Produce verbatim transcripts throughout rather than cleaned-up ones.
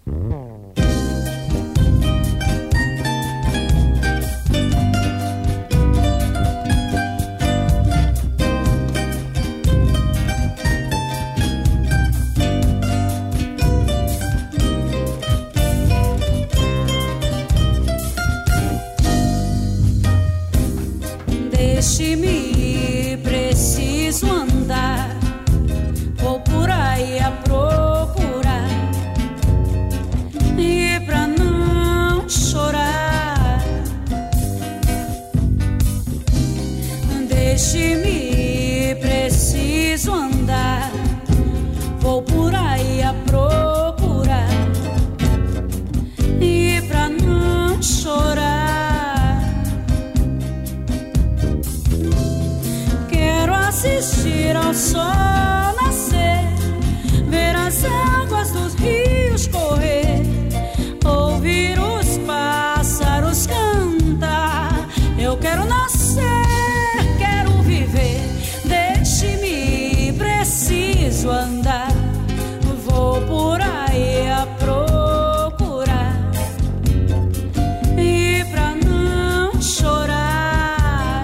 Deixe-me ir, preciso andar. Vou por aí a procurar. E pra não chorar, deixe-me ir, preciso andar. Vou por aí a procurar. E pra não chorar, assistir ao sol nascer, ver as águas dos rios correr, ouvir os pássaros cantar. Eu quero nascer, quero viver. Deixe-me ir, preciso andar. Vou por aí a procurar. E pra não chorar,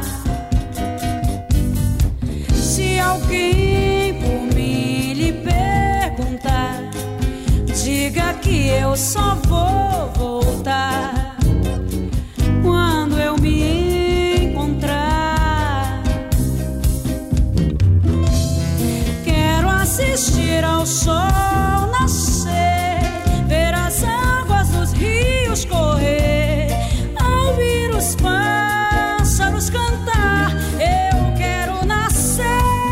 alguém por mim lhe perguntar, diga que eu só vou voltar quando eu me encontrar. Quero assistir ao sol nascer, ver as águas dos rios correr, ouvir os pássaros cantar. Eu quero nascer,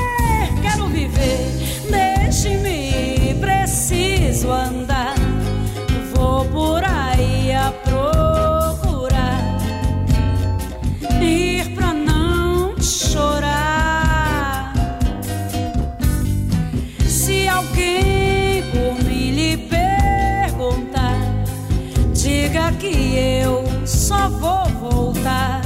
deixe-me ir, preciso andar. Vou por aí a procurar. Ir pra não chorar. Se alguém por mim lhe perguntar, diga que eu só vou voltar